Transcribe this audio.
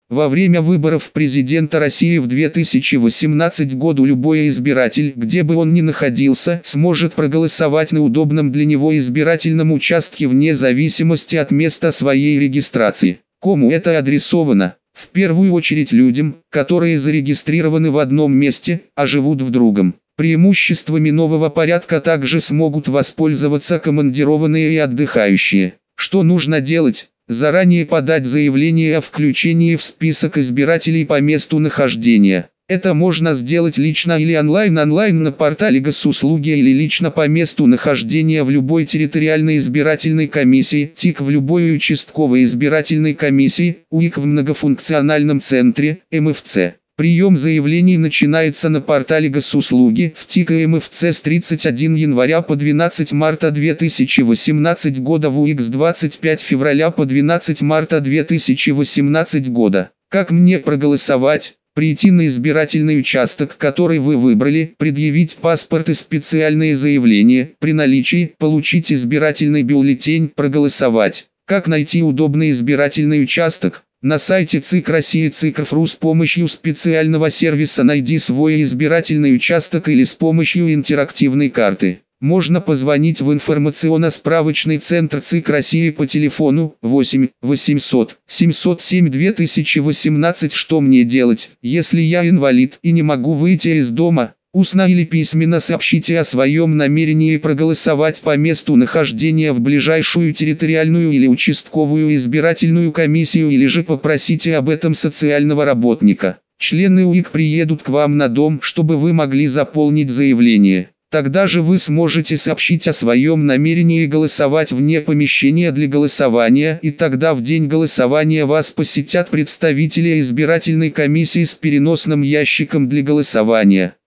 Во время выборов президента России в 2018 году любой избиратель, где бы он ни находился, сможет проголосовать на удобном для него избирательном участке вне зависимости от места своей регистрации. Кому это адресовано? В первую очередь людям, которые зарегистрированы в одном месте, а живут в другом. Преимуществами нового порядка также смогут воспользоваться командированные и отдыхающие. Что нужно делать? Заранее подать заявление о включении в список избирателей по месту нахождения. Это можно сделать лично или онлайн на портале госуслуги или лично по месту нахождения в любой территориальной избирательной комиссии, ТИК в любой участковой избирательной комиссии, УИК в многофункциональном центре, МФЦ. Прием заявлений начинается на портале госуслуги в ТИК и МФЦ с 31 января по 12 марта 2018 года, в УИК с 25 февраля по 12 марта 2018 года. Как мне проголосовать? Прийти на избирательный участок, который вы выбрали, предъявить паспорт и специальные заявления, при наличии получить избирательный бюллетень, проголосовать. Как найти удобный избирательный участок? На сайте ЦИК России ЦИК.РФ.РУ с помощью специального сервиса «Найди свой избирательный участок» или с помощью интерактивной карты. Можно позвонить в информационно-справочный центр ЦИК России по телефону 8 800 707 2018. Что мне делать, если я инвалид и не могу выйти из дома? Устно или письменно сообщите о своем намерении проголосовать по месту нахождения в ближайшую территориальную или участковую избирательную комиссию, или же попросите об этом социального работника. Члены УИК приедут к вам на дом, чтобы вы могли заполнить заявление. Тогда же вы сможете сообщить о своем намерении голосовать вне помещения для голосования, и тогда в день голосования вас посетят представители избирательной комиссии с переносным ящиком для голосования.